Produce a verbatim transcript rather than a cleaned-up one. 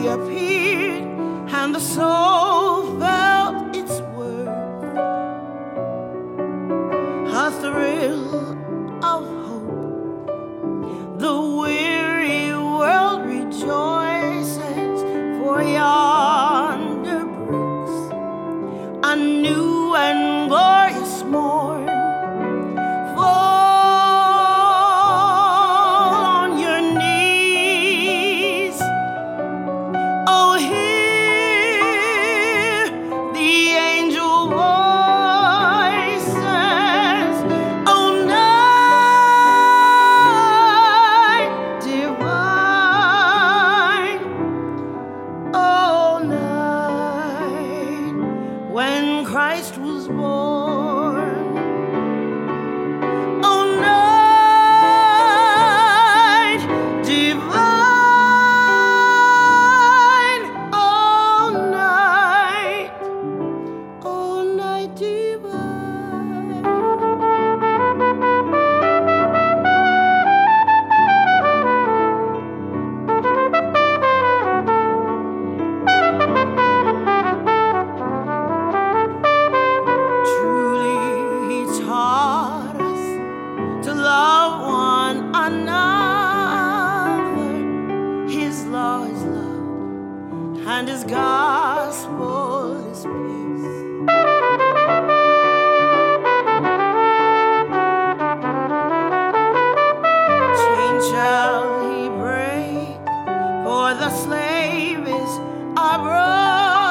he appeared, and the soul felt its worth. A thrill of hope, the weary world rejoices, for yonder breaks a new and glorious morn. When Christ was born, oh night divine, oh night, oh night divine. And his gospel is peace. Chain shall he break, for the slave is our brother.